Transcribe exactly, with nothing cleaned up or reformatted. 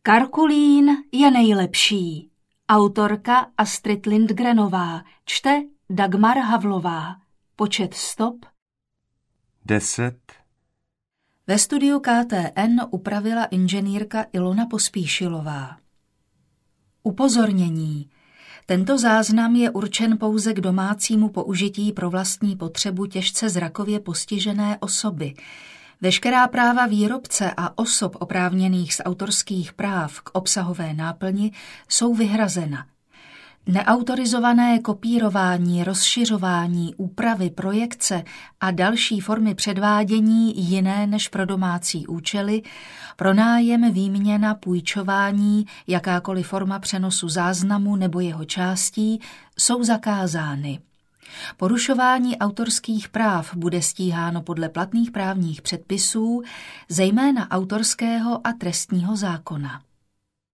Karkulín je nejlepší. Autorka Astrid Lindgrenová, čte Dagmar Havlová. Počet stop deset. Ve studiu K T N upravila inženýrka Ilona Pospíšilová. Upozornění. Tento záznam je určen pouze k domácímu použití pro vlastní potřebu těžce zrakově postižené osoby. Veškerá práva výrobce a osob oprávněných z autorských práv k obsahové náplni jsou vyhrazena. Neautorizované kopírování, rozšiřování, úpravy, projekce a další formy předvádění jiné než pro domácí účely, pronájem, výměna, půjčování, jakákoliv forma přenosu záznamu nebo jeho částí jsou zakázány. Porušování autorských práv bude stíháno podle platných právních předpisů, zejména autorského a trestního zákona.